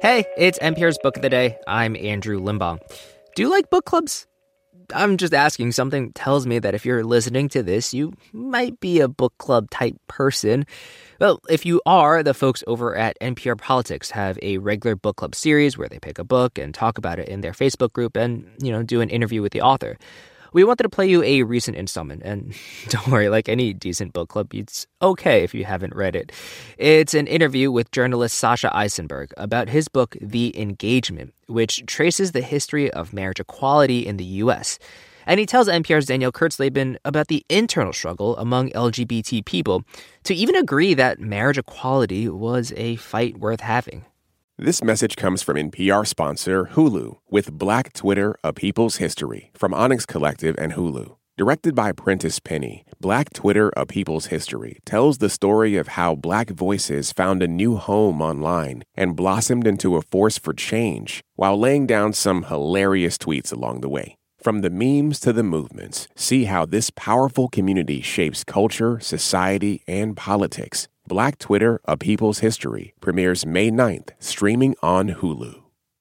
Hey, it's NPR's Book of the Day. I'm Andrew Limbaugh. Do you like book clubs? I'm just asking. Something tells me that if you're listening to this, you might be a book club type person. Well, if you are, the folks over at NPR Politics have a regular book club series where they pick a book and talk about it in their Facebook group and, do an interview with the author. We wanted to play you a recent installment, and don't worry, like any decent book club, it's okay if you haven't read it. It's an interview with journalist Sasha Eisenberg about his book, The Engagement, which traces the history of marriage equality in the U.S., and he tells NPR's Danielle Kurtzleben about the internal struggle among LGBT people to even agree that marriage equality was a fight worth having. This message comes from NPR sponsor Hulu with Black Twitter, A People's History from Onyx Collective and Hulu. Directed by Prentice Penny, Black Twitter, A People's History tells the story of how Black voices found a new home online and blossomed into a force for change while laying down some hilarious tweets along the way. From the memes to the movements, see how this powerful community shapes culture, society, and politics. Black Twitter, A People's History premieres May 9th, streaming on Hulu.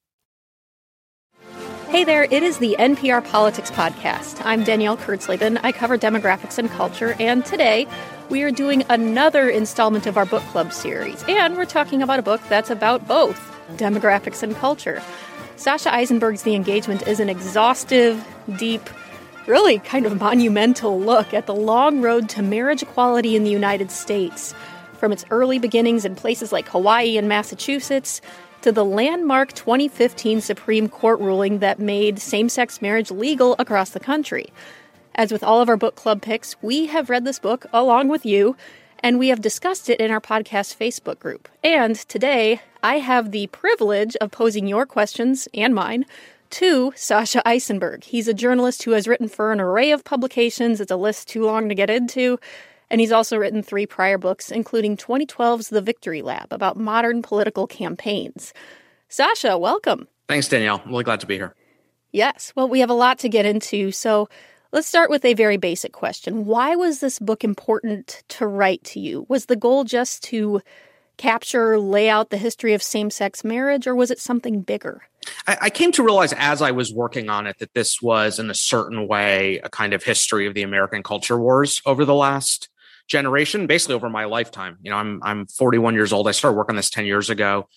Hey there, it is the NPR Politics Podcast. I'm Danielle Kurtzleben. I cover demographics and culture, and today we are doing another installment of our book club series, and we're talking about a book that's about both demographics and culture. Sasha Eisenberg's The Engagement is an exhaustive, deep, really kind of monumental look at the long road to marriage equality in the United States. From its early beginnings in places like Hawaii and Massachusetts to the landmark 2015 Supreme Court ruling that made same-sex marriage legal across the country. As with all of our book club picks, we have read this book along with you, and we have discussed it in our podcast Facebook group. And today, I have the privilege of posing your questions, and mine, to Sasha Eisenberg. He's a journalist who has written for an array of publications. It's a list too long to get into. And he's also written 3 prior books, including 2012's The Victory Lab, about modern political campaigns. Sasha, welcome. Thanks, Danielle. I'm really glad to be here. Yes. Well, we have a lot to get into, so let's start with a very basic question. Why was this book important to write to you? Was the goal just to capture, lay out the history of same-sex marriage, or was it something bigger? I came to realize as I was working on it that this was, in a certain way, a kind of history of the American culture wars over the last generation, basically over my lifetime. I'm 41 years old. I started working on this 10 years ago.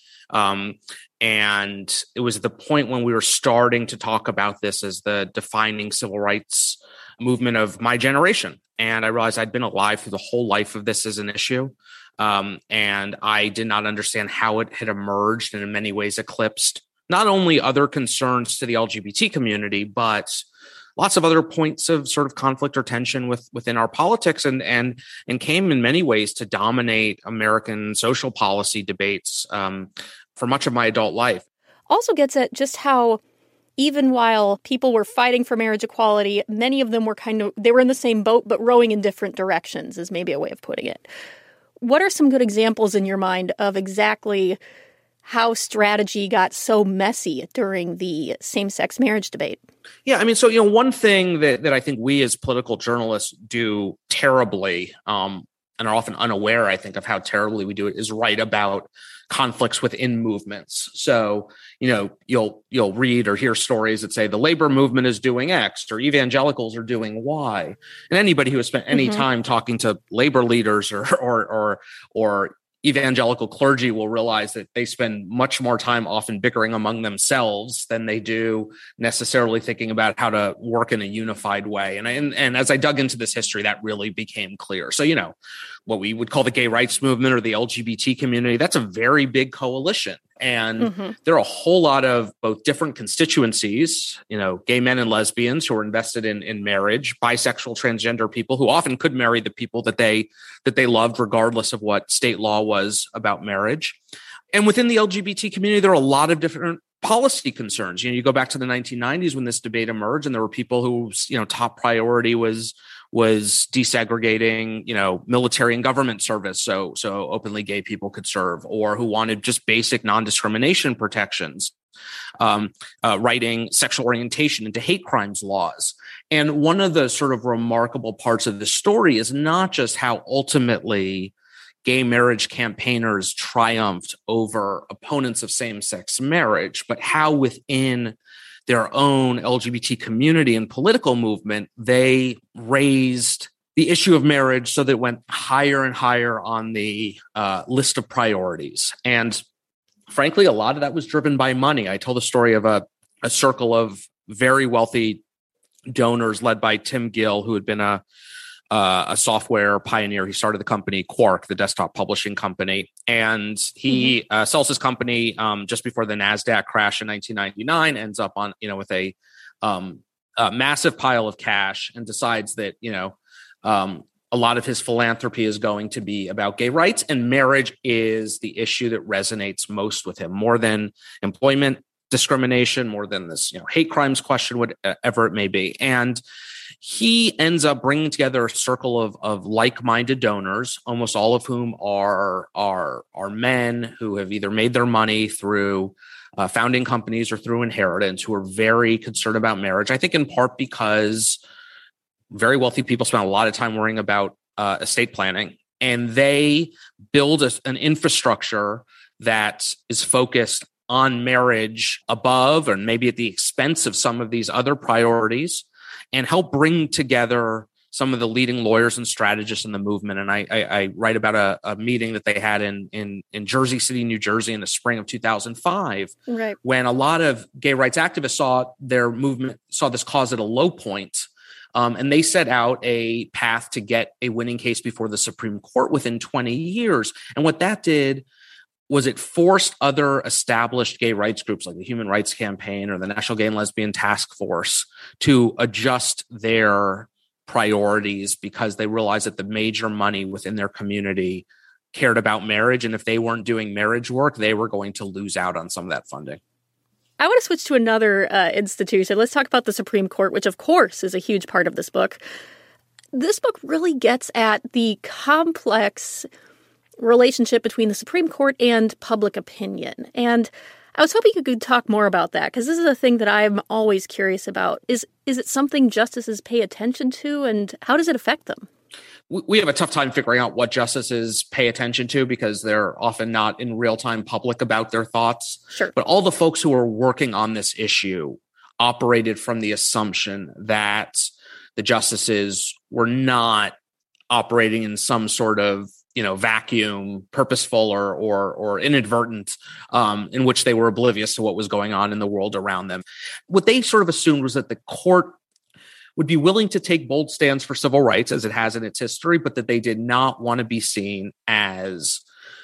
And it was at the point when we were starting to talk about this as the defining civil rights movement of my generation. And I realized I'd been alive through the whole life of this as an issue. And I did not understand how it had emerged and in many ways eclipsed not only other concerns to the LGBT community, but lots of other points of sort of conflict or tension within our politics and came in many ways to dominate American social policy debates for much of my adult life. Also gets at just how even while people were fighting for marriage equality, many of them were they were in the same boat, but rowing in different directions is maybe a way of putting it. What are some good examples in your mind of exactly how strategy got so messy during the same-sex marriage debate? Yeah, I mean, so, one thing that I think we as political journalists do terribly, and are often unaware, I think, of how terribly we do it, is write about conflicts within movements. So, you'll read or hear stories that say the labor movement is doing X or evangelicals are doing Y. And anybody who has spent any time talking to labor leaders or evangelical clergy will realize that they spend much more time often bickering among themselves than they do necessarily thinking about how to work in a unified way. And as I dug into this history, that really became clear. So, what we would call the gay rights movement or the LGBT community, that's a very big coalition. And there are a whole lot of both different constituencies, gay men and lesbians who are invested in marriage, bisexual, transgender people who often could marry the people that they loved, regardless of what state law was about marriage. And within the LGBT community, there are a lot of different policy concerns. You go back to the 1990s when this debate emerged, and there were people whose top priority was desegregating, military and government service so openly gay people could serve, or who wanted just basic non-discrimination protections, writing sexual orientation into hate crimes laws. And one of the sort of remarkable parts of the story is not just how ultimately gay marriage campaigners triumphed over opponents of same-sex marriage, but how within their own LGBT community and political movement, they raised the issue of marriage so that it went higher and higher on the list of priorities. And frankly, a lot of that was driven by money. I told the story of a circle of very wealthy donors led by Tim Gill, who had been a software pioneer. He started the company Quark, the desktop publishing company, and he sells his company just before the NASDAQ crash in 1999. Ends up on with a massive pile of cash, and decides that a lot of his philanthropy is going to be about gay rights, and marriage is the issue that resonates most with him, more than employment discrimination, more than this hate crimes question, whatever it may be. And he ends up bringing together a circle of like-minded donors, almost all of whom are men who have either made their money through founding companies or through inheritance, who are very concerned about marriage. I think in part because very wealthy people spend a lot of time worrying about estate planning, and they build an infrastructure that is focused on marriage above or maybe at the expense of some of these other priorities, and help bring together some of the leading lawyers and strategists in the movement. And I write about a meeting that they had in Jersey City, New Jersey in the spring of 2005, right, when a lot of gay rights activists saw this cause at a low point. And they set out a path to get a winning case before the Supreme Court within 20 years. And what that did was it forced other established gay rights groups like the Human Rights Campaign or the National Gay and Lesbian Task Force to adjust their priorities, because they realized that the major money within their community cared about marriage. And if they weren't doing marriage work, they were going to lose out on some of that funding. I want to switch to another institution. Let's talk about the Supreme Court, which of course is a huge part of this book. This book really gets at the complex relationship between the Supreme Court and public opinion. And I was hoping you could talk more about that, because this is a thing that I'm always curious about. Is it something justices pay attention to, and how does it affect them? We have a tough time figuring out what justices pay attention to, because they're often not in real time public about their thoughts. Sure. But all the folks who are working on this issue operated from the assumption that the justices were not operating in some sort of vacuum, purposeful or inadvertent, in which they were oblivious to what was going on in the world around them. What they sort of assumed was that the court would be willing to take bold stands for civil rights, as it has in its history, but that they did not want to be seen as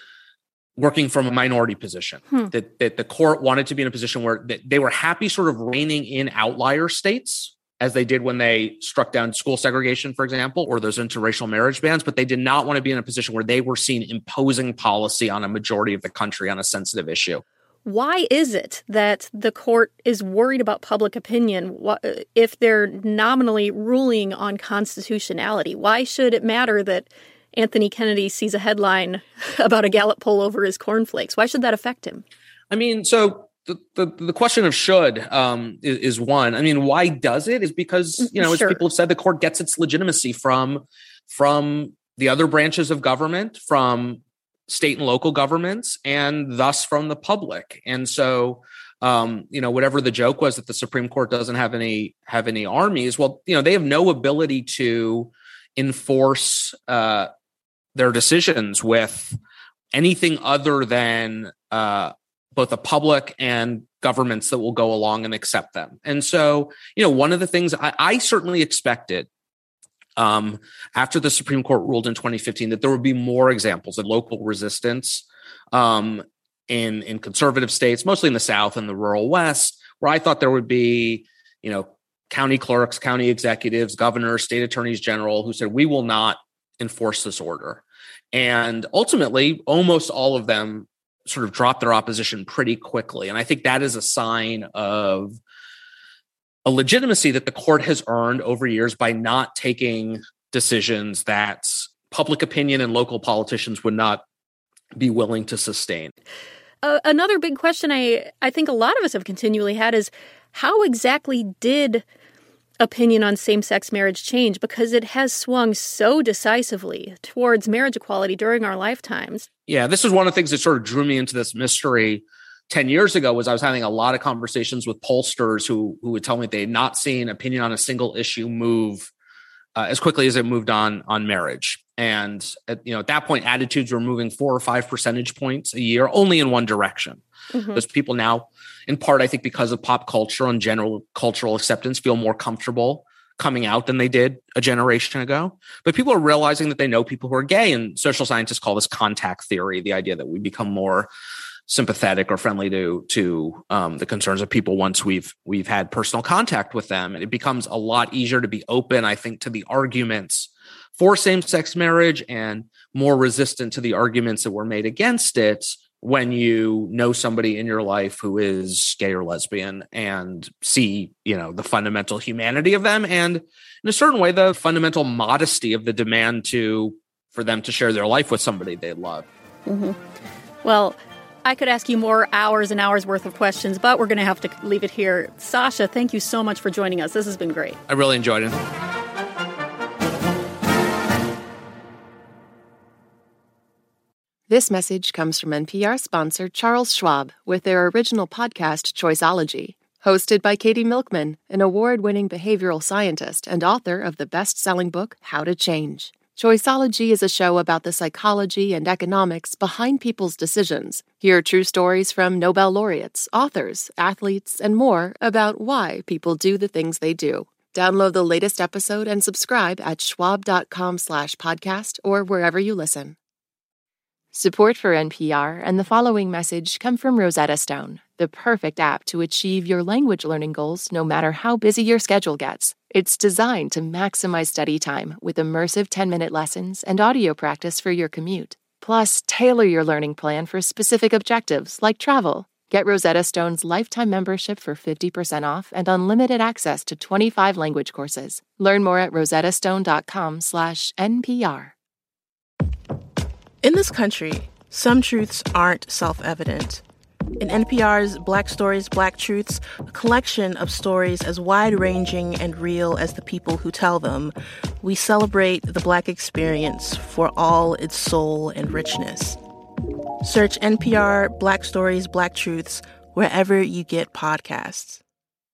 working from a minority position. That the court wanted to be in a position where they were happy sort of reining in outlier states, as they did when they struck down school segregation, for example, or those interracial marriage bans, but they did not want to be in a position where they were seen imposing policy on a majority of the country on a sensitive issue. Why is it that the court is worried about public opinion if they're nominally ruling on constitutionality? Why should it matter that Anthony Kennedy sees a headline about a Gallup poll over his cornflakes? Why should that affect him? I mean, so the question of should is one. I mean, why does it? Is because, as people have said, the court gets its legitimacy from the other branches of government, from state and local governments, and thus from the public. And so, whatever the joke was that the Supreme Court doesn't have any armies, well, they have no ability to enforce their decisions with anything other than both the public and governments that will go along and accept them. And so, one of the things I certainly expected after the Supreme Court ruled in 2015 that there would be more examples of local resistance in conservative states, mostly in the South and the rural West, where I thought there would be, county clerks, county executives, governors, state attorneys general who said, we will not enforce this order. And ultimately, almost all of them sort of dropped their opposition pretty quickly. And I think that is a sign of a legitimacy that the court has earned over years by not taking decisions that public opinion and local politicians would not be willing to sustain. Another big question I think a lot of us have continually had is, how exactly did opinion on same-sex marriage change because it has swung so decisively towards marriage equality during our lifetimes. Yeah, this is one of the things that sort of drew me into this mystery 10 years ago was I was having a lot of conversations with pollsters who would tell me they had not seen opinion on a single issue move as quickly as it moved on marriage. And at that point, attitudes were moving 4 or 5 percentage points a year, only in one direction. Because people now, in part, I think because of pop culture and general cultural acceptance, feel more comfortable coming out than they did a generation ago. But people are realizing that they know people who are gay, and social scientists call this contact theory, the idea that we become more sympathetic or friendly to the concerns of people once we've had personal contact with them. And it becomes a lot easier to be open, I think, to the arguments for same-sex marriage and more resistant to the arguments that were made against it when you know somebody in your life who is gay or lesbian and see, the fundamental humanity of them and in a certain way, the fundamental modesty of the demand for them to share their life with somebody they love. Well, I could ask you more hours and hours worth of questions, but we're going to have to leave it here. Sasha, thank you so much for joining us. This has been great. I really enjoyed it. This message comes from NPR sponsor Charles Schwab with their original podcast, Choiceology. Hosted by Katie Milkman, an award-winning behavioral scientist and author of the best-selling book, How to Change. Choiceology is a show about the psychology and economics behind people's decisions. Hear true stories from Nobel laureates, authors, athletes, and more about why people do the things they do. Download the latest episode and subscribe at schwab.com/podcast or wherever you listen. Support for NPR and the following message come from Rosetta Stone, the perfect app to achieve your language learning goals no matter how busy your schedule gets. It's designed to maximize study time with immersive 10-minute lessons and audio practice for your commute. Plus, tailor your learning plan for specific objectives like travel. Get Rosetta Stone's lifetime membership for 50% off and unlimited access to 25 language courses. Learn more at rosettastone.com/NPR. In this country, some truths aren't self-evident. In NPR's Black Stories, Black Truths, a collection of stories as wide-ranging and real as the people who tell them, we celebrate the Black experience for all its soul and richness. Search NPR Black Stories, Black Truths wherever you get podcasts.